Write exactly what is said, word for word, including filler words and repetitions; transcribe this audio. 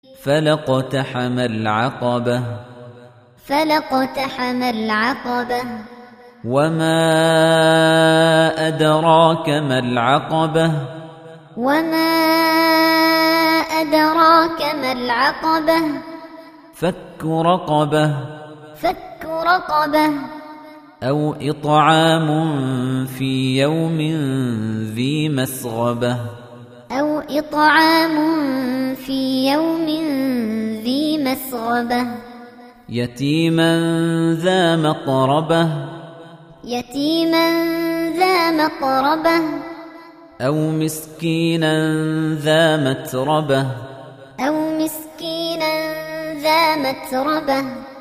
فلاقتحم العقبة فلاقتحم العقبة وما أدراك ما العقبة وما أدراك ما العقبة فك رقبة فك رقبة أو إطعام في يوم ذي مسغبة أو إطعام في يوم ذي مسغبة يتيما ذا مقربة يتيما ذا مقربة أو مسكينا ذا متربة أو مسكينا ذا متربة